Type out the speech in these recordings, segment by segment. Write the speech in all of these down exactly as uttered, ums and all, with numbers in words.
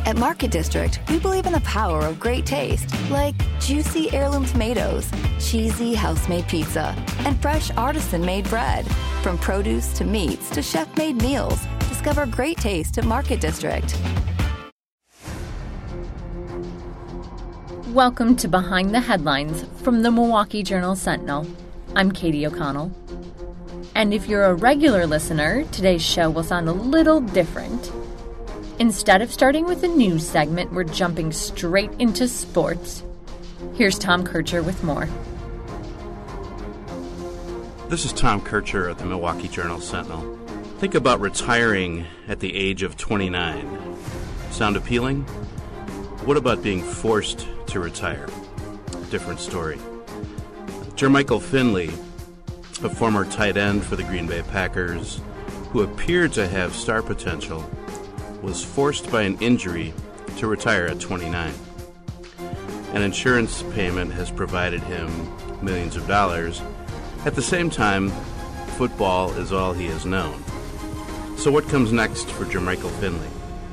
At Market District, we believe in the power of great taste, like juicy heirloom tomatoes, cheesy house-made pizza, and fresh artisan-made bread. From produce to meats to chef-made meals, discover great taste at Market District. Welcome to Behind the Headlines from the Milwaukee Journal-Sentinel. I'm Katie O'Connell. And if you're a regular listener, today's show will sound a little different. Instead of starting with a news segment, we're jumping straight into sports. Here's Tom Kircher with more. This is Tom Kircher at the Milwaukee Journal-Sentinel. Think about retiring at the age of twenty-nine. Sound appealing? What about being forced to retire? Different story. Jermichael Finley, a former tight end for the Green Bay Packers, who appeared to have star potential, was forced by an injury to retire at twenty-nine. An insurance payment has provided him millions of dollars. At the same time, football is all he has known. So what comes next for Jermichael Finley?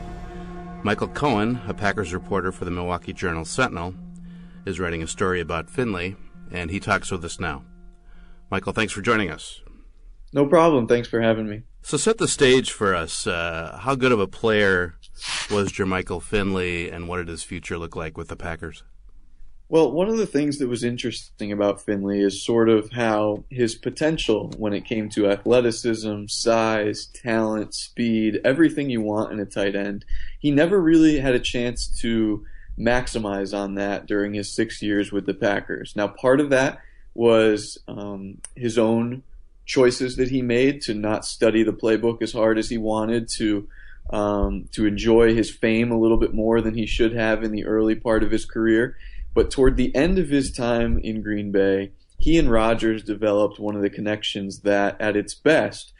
Michael Cohen, a Packers reporter for the Milwaukee Journal-Sentinel, is writing a story about Finley, and he talks with us now. Michael, thanks for joining us. No problem. Thanks for having me. So set the stage for us. Uh, how good of a player was Jermichael Finley, and what did his future look like with the Packers? Well, one of the things that was interesting about Finley is sort of how his potential when it came to athleticism, size, talent, speed, everything you want in a tight end, he never really had a chance to maximize on that during his six years with the Packers. Now, part of that was um, his own choices that he made to not study the playbook as hard as he wanted, to um, to enjoy his fame a little bit more than he should have in the early part of his career. But toward the end of his time in Green Bay, he and Rodgers developed one of the connections that, at its best,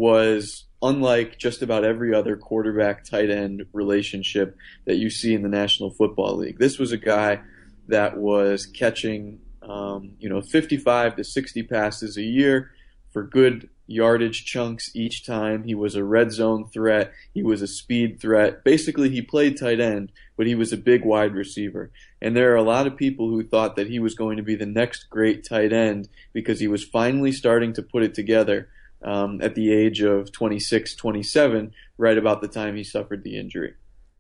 was unlike just about every other quarterback-tight end relationship that you see in the National Football League. This was a guy that was catching, um, you know, fifty-five to sixty passes a year for good yardage chunks each time. He was a red zone threat. He was a speed threat. Basically, he played tight end, but he was a big wide receiver. And there are a lot of people who thought that he was going to be the next great tight end because he was finally starting to put it together um, at the age of twenty-six, twenty-seven, right about the time he suffered the injury.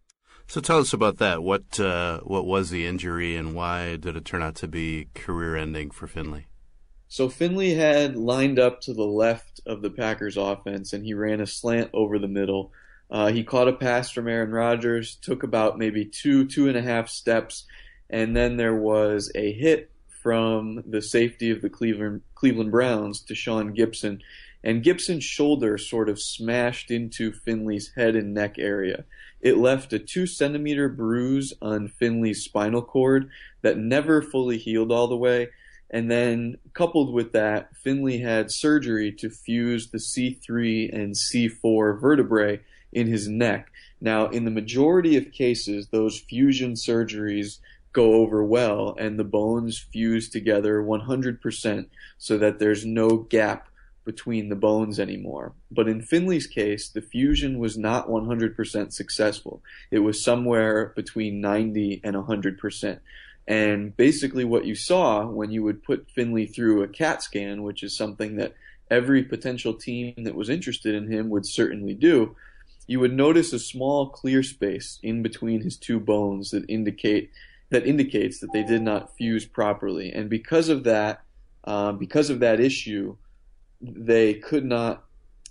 So tell us about that. What uh, what was the injury, and why did it turn out to be career-ending for Finley? So Finley had lined up to the left of the Packers offense, and he ran a slant over the middle. Uh, he caught a pass from Aaron Rodgers, took about maybe two, two and a half steps, and then there was a hit from the safety of the Cleveland, Cleveland Browns, Deshaun Gibson, and Gibson's shoulder sort of smashed into Finley's head and neck area. It left a two-centimeter bruise on Finley's spinal cord that never fully healed all the way. And then, coupled with that, Finley had surgery to fuse the C three and C four vertebrae in his neck. Now, in the majority of cases, those fusion surgeries go over well, and the bones fuse together one hundred percent so that there's no gap between the bones anymore. But in Finley's case, the fusion was not one hundred percent successful. It was somewhere between ninety and one hundred percent. And basically what you saw when you would put Finley through a CAT scan, which is something that every potential team that was interested in him would certainly do, you would notice a small clear space in between his two bones that indicate that indicates that they did not fuse properly. And because of that, uh, because of that issue, they could not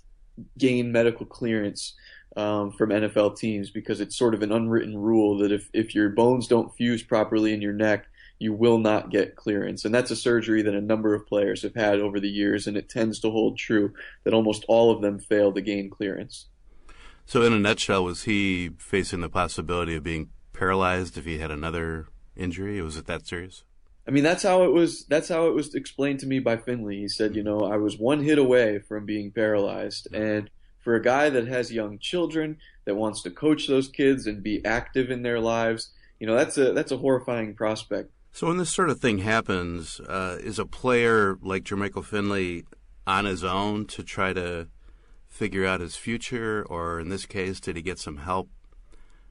gain medical clearance Um, from N F L teams, because it's sort of an unwritten rule that if, if your bones don't fuse properly in your neck, you will not get clearance. And that's a surgery that a number of players have had over the years, and it tends to hold true that almost all of them fail to gain clearance. So in a nutshell, was he facing the possibility of being paralyzed if he had another injury? Was it that serious? I mean, that's how it was. That's how it was explained to me by Finley. He said, you know, I was one hit away from being paralyzed, and for a guy that has young children, that wants to coach those kids and be active in their lives, you know, that's a that's a horrifying prospect. So when this sort of thing happens, uh, is a player like Jermichael Finley on his own to try to figure out his future, or in this case, did he get some help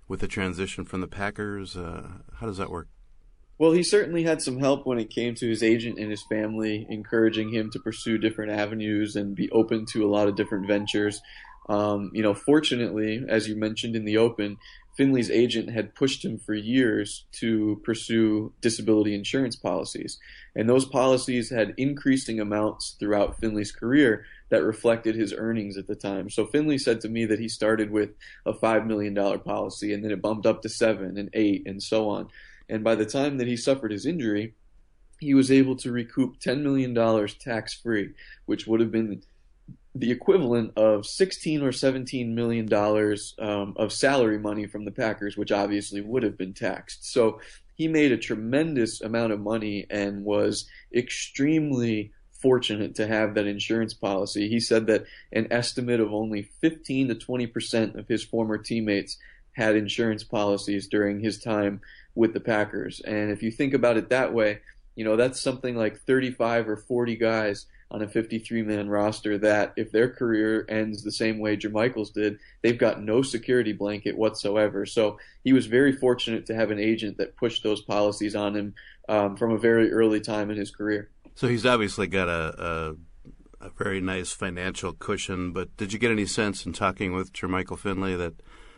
with the transition from the Packers? Uh, how does that work? Well, he certainly had some help when it came to his agent and his family, encouraging him to pursue different avenues and be open to a lot of different ventures. Um, you know, fortunately, as you mentioned in the open, Finley's agent had pushed him for years to pursue disability insurance policies. And those policies had increasing amounts throughout Finley's career that reflected his earnings at the time. So Finley said to me that he started with a five million dollars policy, and then it bumped up to seven and eight and so on. And by the time that he suffered his injury, he was able to recoup ten million dollars tax-free, which would have been the equivalent of sixteen or seventeen million dollars um, of salary money from the Packers, which obviously would have been taxed. So he made a tremendous amount of money and was extremely fortunate to have that insurance policy. He said that an estimate of only fifteen to twenty percent of his former teammates had insurance policies during his time with the Packers. And if you think about it that way, you know, that's something like thirty-five or forty guys on a fifty-three man roster that if their career ends the same way Jermichael's did, they've got no security blanket whatsoever. So he was very fortunate to have an agent that pushed those policies on him um, from a very early time in his career. So he's obviously got a, a, a very nice financial cushion, but did you get any sense in talking with Jermichael Finley that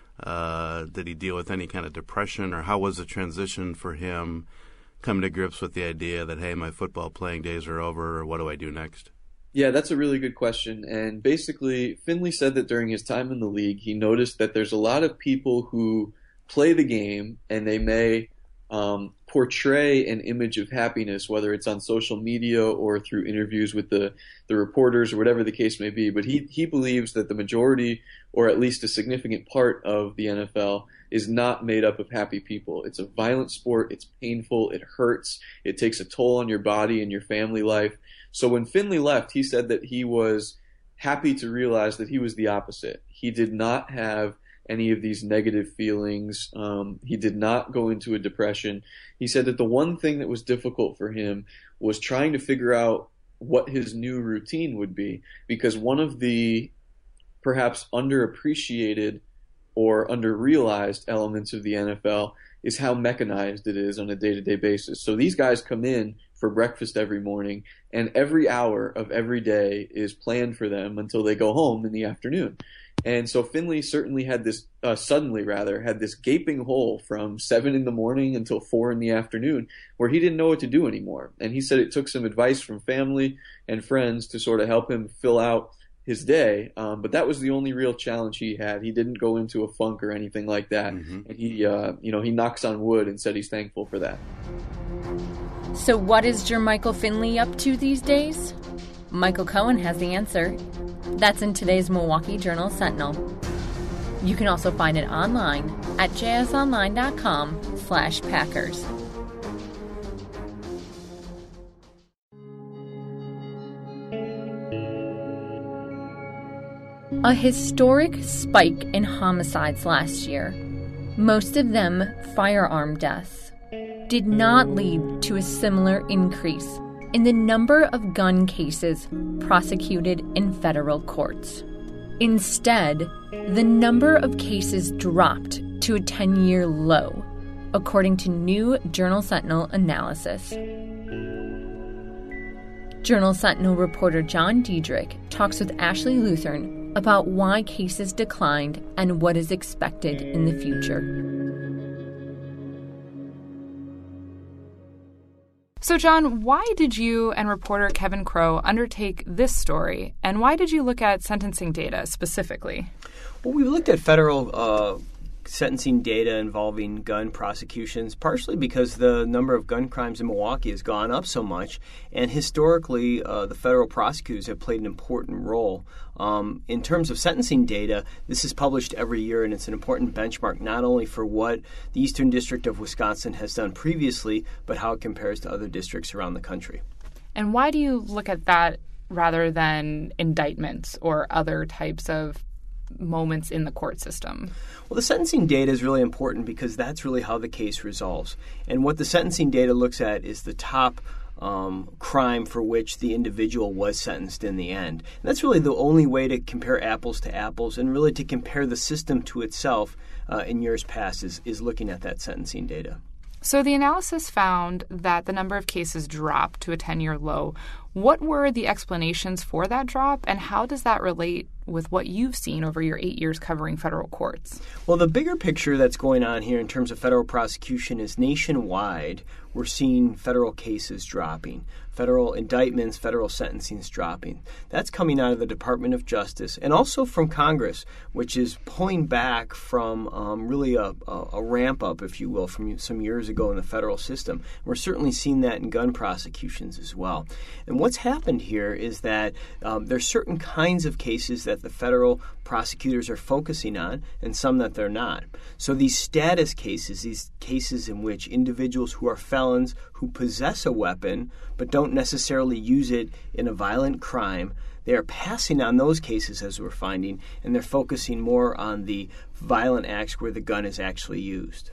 uh, did he deal with any kind of depression, or how was the transition for him coming to grips with the idea that, hey, my football playing days are over, or what do I do next? Yeah, that's a really good question. And basically, Finley said that during his time in the league, he noticed that there's a lot of people who play the game and they may um, portray an image of happiness, whether it's on social media or through interviews with the, the reporters or whatever the case may be. But he, he believes that the majority, or at least a significant part of the N F L, is not made up of happy people. It's a violent sport. It's painful. It hurts. It takes a toll on your body and your family life. So when Finley left, he said that he was happy to realize that he was the opposite. He did not have any of these negative feelings. Um, he did not go into a depression. He said that the one thing that was difficult for him was trying to figure out what his new routine would be, because one of the perhaps underappreciated or underrealized elements of the N F L is how mechanized it is on a day-to-day basis. So these guys come in for breakfast every morning, and every hour of every day is planned for them until they go home in the afternoon. And so Finley certainly had this, uh, suddenly rather, had this gaping hole from seven in the morning until four in the afternoon where he didn't know what to do anymore. And he said it took some advice from family and friends to sort of help him fill out his day, um, but that was the only real challenge he had. He didn't go into a funk or anything like that. Mm-hmm. And he, uh, you know, he knocks on wood and said he's thankful for that. So what is Jermichael Finley up to these days? Michael Cohen has the answer. That's in today's Milwaukee Journal Sentinel. You can also find it online at jsonline.com slash Packers. A historic spike in homicides last year, most of them firearm deaths, did not lead to a similar increase in the number of gun cases prosecuted in federal courts. Instead, the number of cases dropped to a ten-year low, according to new Journal Sentinel analysis. Journal Sentinel reporter John Diedrich talks with Ashley Luthern about why cases declined and what is expected in the future. So, John, why did you and reporter Kevin Crowe undertake this story, and why did you look at sentencing data specifically? Well, we looked at federal uh, sentencing data involving gun prosecutions, partially because the number of gun crimes in Milwaukee has gone up so much, and historically uh, the federal prosecutors have played an important role. Um, in terms of sentencing data, this is published every year, and it's an important benchmark not only for what the Eastern District of Wisconsin has done previously, but how it compares to other districts around the country. And why do you look at that rather than indictments or other types of moments in the court system? Well, the sentencing data is really important because that's really how the case resolves. And what the sentencing data looks at is the top um, crime for which the individual was sentenced in the end. And that's really the only way to compare apples to apples and really to compare the system to itself uh, in years past is, is looking at that sentencing data. So the analysis found that the number of cases dropped to a ten-year low. What were the explanations for that drop, and how does that relate with what you've seen over your eight years covering federal courts? Well, the bigger picture that's going on here in terms of federal prosecution is nationwide, we're seeing federal cases dropping, federal indictments, federal sentencings dropping. That's coming out of the Department of Justice and also from Congress, which is pulling back from um, really a, a, a ramp up, if you will, from some years ago in the federal system. We're certainly seeing that in gun prosecutions as well. And what's happened here is that um, there's certain kinds of cases that the federal prosecutors are focusing on and some that they're not. So these status cases, these cases in which individuals who are felons who possess a weapon but don't necessarily use it in a violent crime, they are passing on those cases, as we're finding, and they're focusing more on the violent acts where the gun is actually used.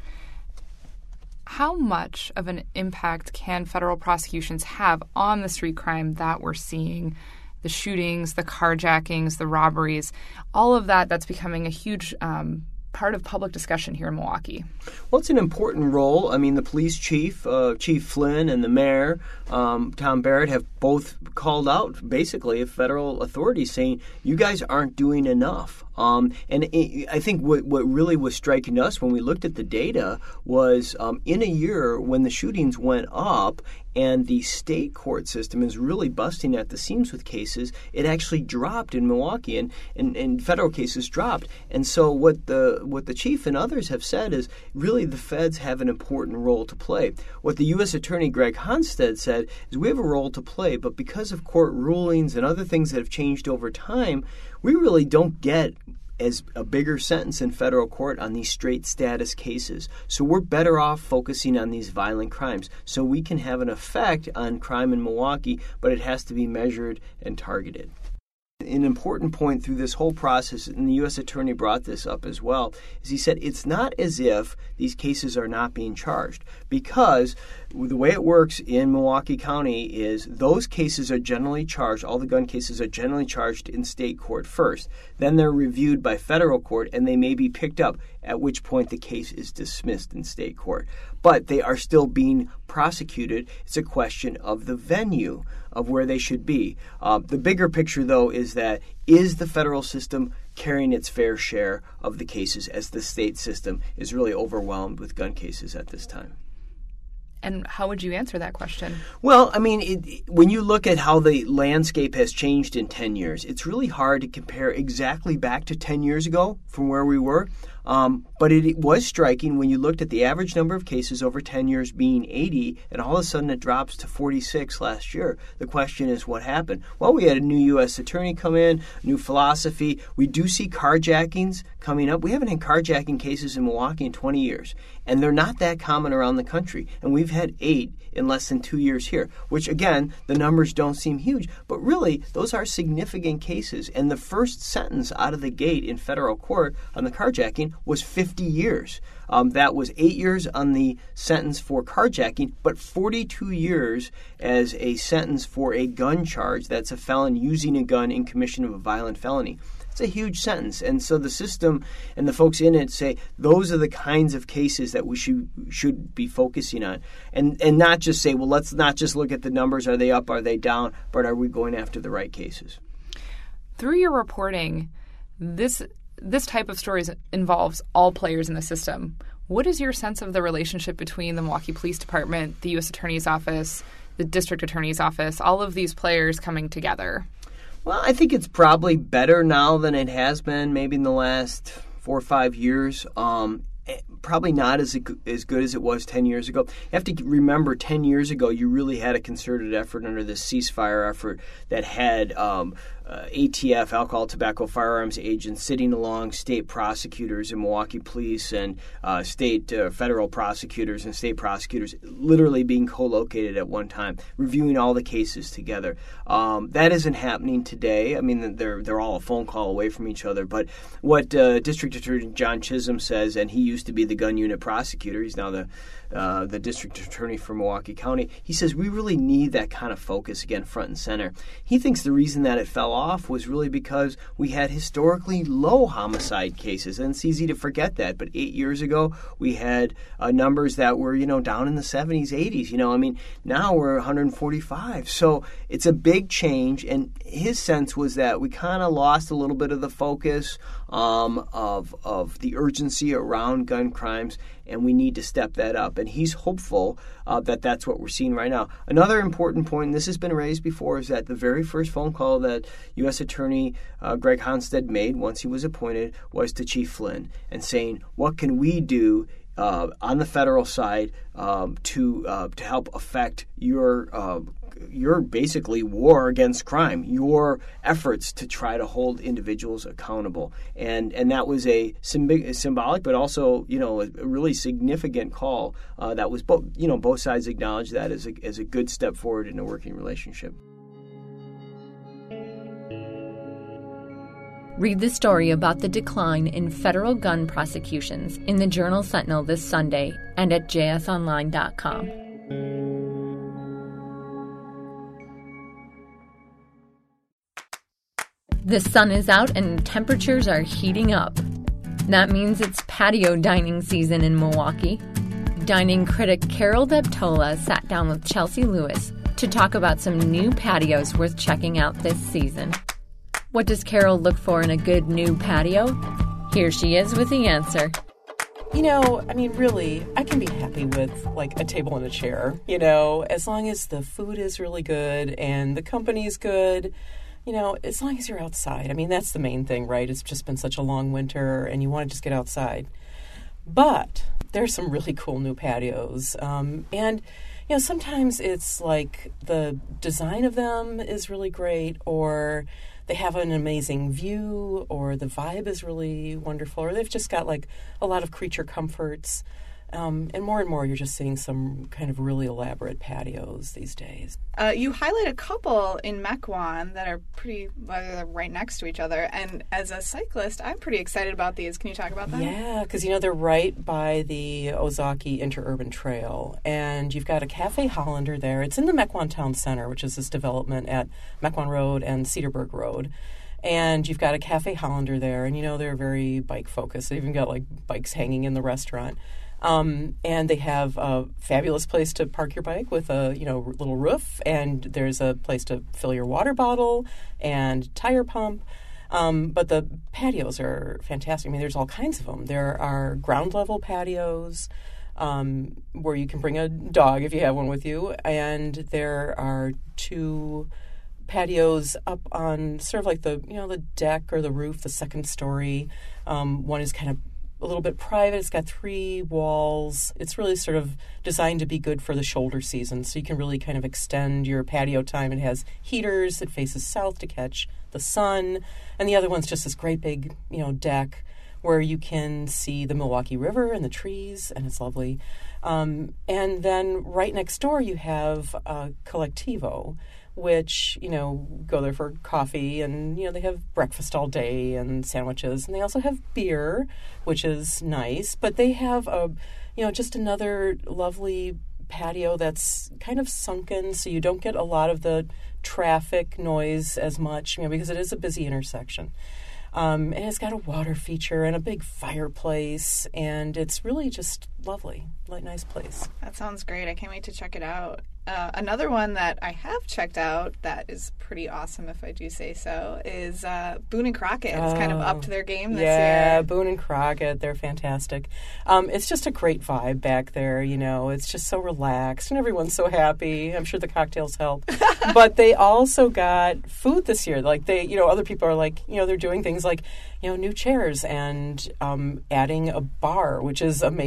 How much of an impact can federal prosecutions have on the street crime that we're seeing? The shootings, the carjackings, the robberies, all of that that's becoming a huge um, part of public discussion here in Milwaukee. Well, it's an important role. I mean, the police chief, uh, Chief Flynn, and the mayor, um, Tom Barrett, have both called out, basically, federal authorities saying, you guys aren't doing enough. Um, and it, I think what, what really was striking us when we looked at the data was um, in a year when the shootings went up and the state court system is really busting at the seams with cases, it actually dropped in Milwaukee, and, and, and federal cases dropped. And so what the what the chief and others have said is really the feds have an important role to play. What the U S Attorney Greg Honstead said is we have a role to play, but because of court rulings and other things that have changed over time, we really don't get as a bigger sentence in federal court on these straight status cases. So we're better off focusing on these violent crimes so we can have an effect on crime in Milwaukee, but it has to be measured and targeted. An important point through this whole process, and the U S Attorney brought this up as well, is he said it's not as if these cases are not being charged, because the way it works in Milwaukee County is those cases are generally charged, all the gun cases are generally charged in state court first. Then they're reviewed by federal court, and they may be picked up, at which point the case is dismissed in state court. But they are still being prosecuted. It's a question of the venue of where they should be. Uh, the bigger picture, though, is that is the federal system carrying its fair share of the cases as the state system is really overwhelmed with gun cases at this time? And how would you answer that question? Well, I mean, it, when you look at how the landscape has changed in ten years, it's really hard to compare exactly back to ten years ago from where we were. Um, but it, it was striking when you looked at the average number of cases over ten years being eighty, and all of a sudden it drops to forty-six last year. The question is, what happened? Well, we had a new U S attorney come in, new philosophy. We do see carjackings coming up. We haven't had carjacking cases in Milwaukee in twenty years, and they're not that common around the country. And we've had eight in less than two years here, which, again, the numbers don't seem huge. But really, those are significant cases. And the first sentence out of the gate in federal court on the carjacking was fifty years. Um, that was eight years on the sentence for carjacking, but forty-two years as a sentence for a gun charge. That's a felon using a gun in commission of a violent felony. It's a huge sentence. And so the system and the folks in it say those are the kinds of cases that we should should be focusing on. And and not just say, well, let's not just look at the numbers. Are they up? Are they down? But are we going after the right cases? Through your reporting, this this type of stories involves all players in the system. What is your sense of the relationship between the Milwaukee Police Department, the U S Attorney's Office, the District Attorney's Office, all of these players coming together? Well, I think it's probably better now than it has been maybe in the last four or five years. Um, probably not as as good as it was ten years ago. You have to remember, ten years ago, you really had a concerted effort under this ceasefire effort that had um, uh, A T F, alcohol, tobacco, firearms agents sitting along state prosecutors and Milwaukee police and uh, state uh, federal prosecutors and state prosecutors literally being co-located at one time, reviewing all the cases together. Um, that isn't happening today. I mean, they're they're all a phone call away from each other. But what uh, District Attorney John Chisholm says, and he used to be the gun unit prosecutor, he's now the uh, the district attorney for Milwaukee County, he says we really need that kind of focus again front and center. He thinks the reason that it fell off was really because we had historically low homicide cases, and it's easy to forget that. But eight years ago, we had uh, numbers that were, you know, down in the seventies, eighties. You know, I mean, now we're one hundred forty-five. So it's a big change, and his sense was that we kind of lost a little bit of the focus um, of of the urgency around gun crimes, and we need to step that up. And he's hopeful uh, that that's what we're seeing right now. Another important point, and this has been raised before, is that the very first phone call that U S Attorney uh, Greg Honstead made once he was appointed was to Chief Flynn and saying, what can we do uh, on the federal side um, to uh, to help affect your uh, your basically war against crime, your efforts to try to hold individuals accountable. And and that was a symb- symbolic but also, you know, a, a really significant call uh, that was both, you know, both sides acknowledged that as a, as a good step forward in a working relationship. Read the story about the decline in federal gun prosecutions in the Journal-Sentinel this Sunday and at j s online dot com. The sun is out and temperatures are heating up. That means it's patio dining season in Milwaukee. Dining critic Carol Deptola sat down with Chelsea Lewis to talk about some new patios worth checking out this season. What does Carol look for in a good new patio? Here she is with the answer. You know, I mean, really, I can be happy with, like, a table and a chair, you know, as long as the food is really good and the company's good. You know, as long as you're outside. I mean, that's the main thing, right? It's just been such a long winter, and you want to just get outside. But there's some really cool new patios. Um, and, you know, sometimes it's like the design of them is really great, or they have an amazing view, or the vibe is really wonderful, or they've just got, like, a lot of creature comforts. Um, and more and more, you're just seeing some kind of really elaborate patios these days. Uh, you highlight a couple in Mequon that are pretty uh, right next to each other. And as a cyclist, I'm pretty excited about these. Can you talk about them? Yeah, because, you know, they're right by the Ozaki Interurban Trail. And you've got a Cafe Hollander there. It's in the Mequon Town Center, which is this development at Mequon Road and Cedarburg Road. And you've got a Cafe Hollander there. And, you know, they're very bike-focused. They've even got, like, bikes hanging in the restaurant. Um, and they have a fabulous place to park your bike with a, you know, little roof, and there's a place to fill your water bottle and tire pump. Um, but the patios are fantastic. I mean, there's all kinds of them. There are ground level patios um, where you can bring a dog if you have one with you, and there are two patios up on sort of like the, you know, the deck or the roof, the second story. Um, one is kind of a little bit private. It's got three walls. It's really sort of designed to be good for the shoulder season, so you can really kind of extend your patio time. It has heaters. It faces south to catch the sun. And the other one's just this great big, you know, deck where you can see the Milwaukee River and the trees, and it's lovely. Um, and then right next door you have uh, Collectivo, which, you know, go there for coffee, and, you know, they have breakfast all day and sandwiches, and they also have beer, which is nice, but they have a, you know, just another lovely patio that's kind of sunken, so you don't get a lot of the traffic noise as much, you know, because it is a busy intersection. Um, and it's got a water feature and a big fireplace, and it's really just lovely, like nice place. That sounds great. I can't wait to check it out. Uh, another one that I have checked out that is pretty awesome, if I do say so, is uh, Boone and Crockett. It's oh, kind of up to their game this yeah, year. Yeah, Boone and Crockett, they're fantastic. Um, it's just a great vibe back there, you know. It's just so relaxed, and everyone's so happy. I'm sure the cocktails help. But they also got food this year. Like, they, you know, other people are like, you know, they're doing things like, you know, new chairs and um, adding a bar, which is amazing.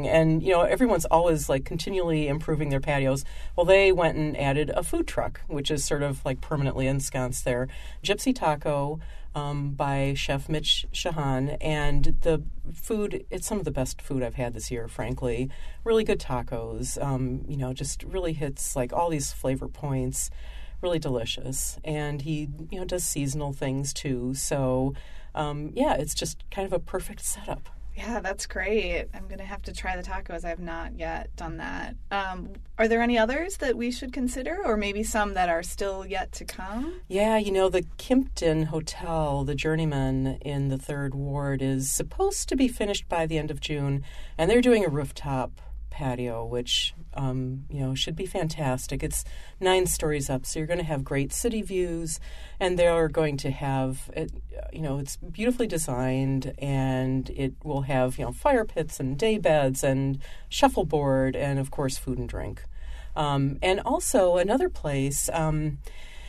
amazing. And, you know, everyone's always like continually improving their patios. Well, they went and added a food truck, which is sort of like permanently ensconced there. Gypsy Taco um, by Chef Mitch Shahan. And the food, it's some of the best food I've had this year, frankly. Really good tacos, um, you know, just really hits like all these flavor points. Really delicious. And he, you know, does seasonal things too. So, um, yeah, it's just kind of a perfect setup. Yeah, that's great. I'm going to have to try the tacos. I have not yet done that. Um, are there any others that we should consider, or maybe some that are still yet to come? Yeah, you know, the Kimpton Hotel, the Journeyman in the Third Ward, is supposed to be finished by the end of June, and they're doing a rooftop patio, which, um, you know, should be fantastic. It's nine stories up, so you're going to have great city views, and they're going to have, it, you know, it's beautifully designed, and it will have, you know, fire pits and day beds and shuffleboard and, of course, food and drink. Um, and also another place, um,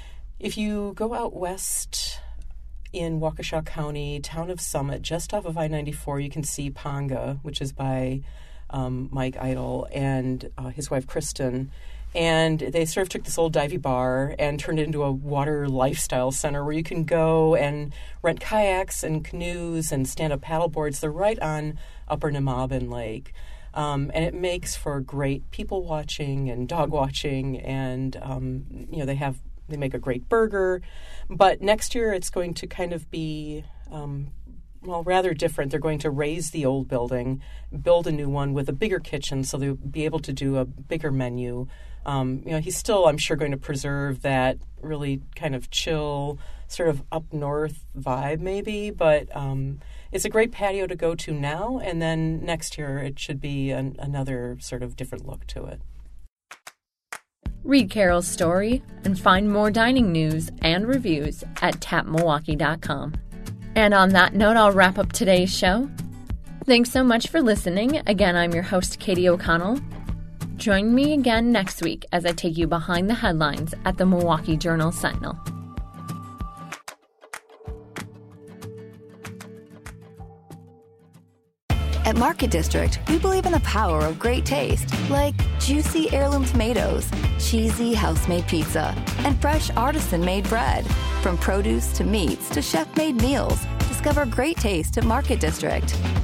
if you go out west in Waukesha County, town of Summit, just off of I ninety-four, you can see Ponga, which is by Um, Mike Idle and uh, his wife Kristen, and they sort of took this old divey bar and turned it into a water lifestyle center where you can go and rent kayaks and canoes and stand-up paddleboards. They're right on Upper Nemahbin Lake, um, and it makes for great people watching and dog watching, and um, you know they have they make a great burger. But next year it's going to kind of be Um, well, rather different. They're going to raise the old building, build a new one with a bigger kitchen so they'll be able to do a bigger menu. Um, you know, he's still, I'm sure, going to preserve that really kind of chill, sort of up north vibe maybe, but um, it's a great patio to go to now, and then next year it should be an, another sort of different look to it. Read Carol's story and find more dining news and reviews at tap milwaukee dot com. And on that note, I'll wrap up today's show. Thanks so much for listening. Again, I'm your host, Katie O'Connell. Join me again next week as I take you behind the headlines at the Milwaukee Journal-Sentinel. At Market District, we believe in the power of great taste, like juicy heirloom tomatoes, cheesy house-made pizza, and fresh artisan-made bread. From produce to meats to chef-made meals, discover great taste at Market District.